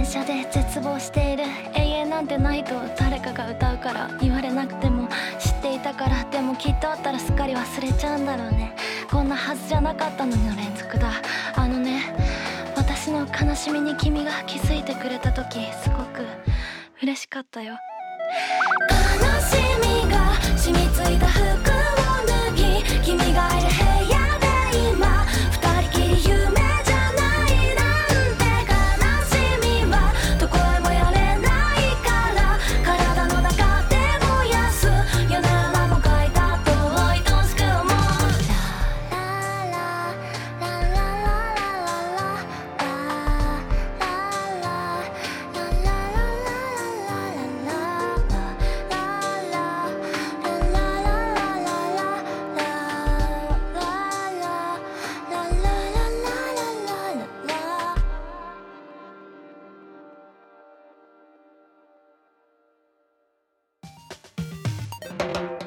車で絶望している。永遠なんてないと誰かが歌うから、言われなくても知っていたから。でもきっとあったらすっかり忘れちゃうんだろうね。こんなはずじゃなかったのにの連続だ。私の悲しみに君が気づいてくれた時、すごく嬉しかったよ。悲しみが染みついた服を脱ぎ、君がいる部屋で今二人きり、夢じゃないなんて。悲しみはどこへもやれないから、体の中で燃やすよ。ならも書いたと愛しく思う。ララララララララ